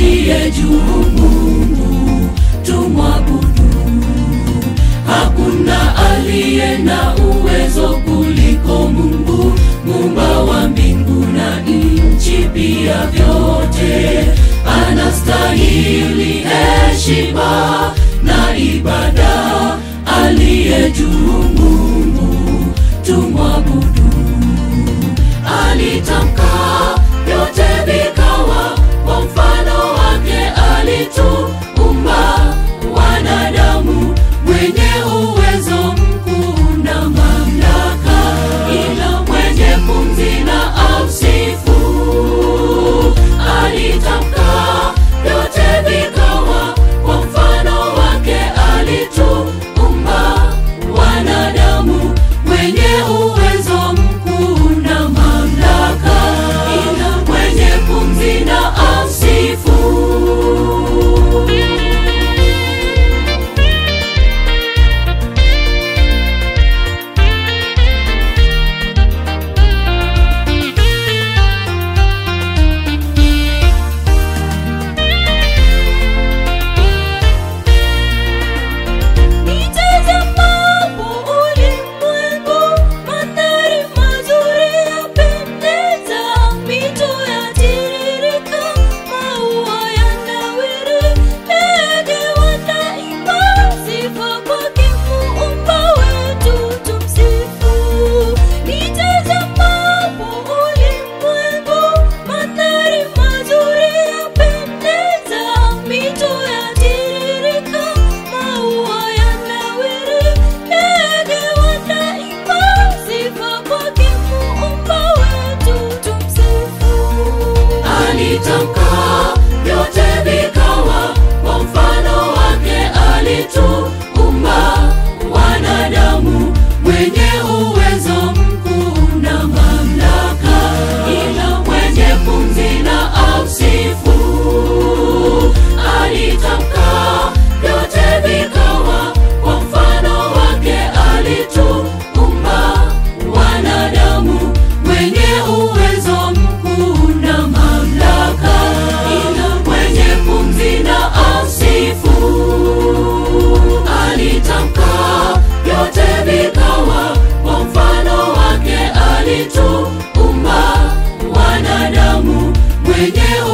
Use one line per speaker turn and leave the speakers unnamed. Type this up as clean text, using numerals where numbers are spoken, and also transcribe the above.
aliye juu, Mungu tumwabudu. Hakuna aliye na uwezo kuliko Mungu, Muumba wa mbingu na nchi pia vyote. Anastahili heshima na ibada, aliye juu, Mungu tumwabudu. Alitamka vyote vikawa, kwa mfano wake alituumba wanadamu, mwenye uwezo mkuu na mamlaka, ila mwenye pumzi na amsifu. Alitamka vyote vikawa, kwa mfano wake alituumba wanadamu, mwenye uwezo mkuu na mamlaka, ila mwenye pumzi na amsifu. Alitamka vyote vikawa, kwa mfano wake alituumba wanadamu, mwenye uwezo mkuu na mamlaka, ila mwenye pumzi na amsifu. Alitamka vyote vikawa, kwa mfano wake alituumba wanadamu, mwenye uwezo mkuu na mamlaka, ila mwenye pumzi na amsifu. Alitamka vyote vikawa, kwa mfano wake alituumba wanadamu, mwenye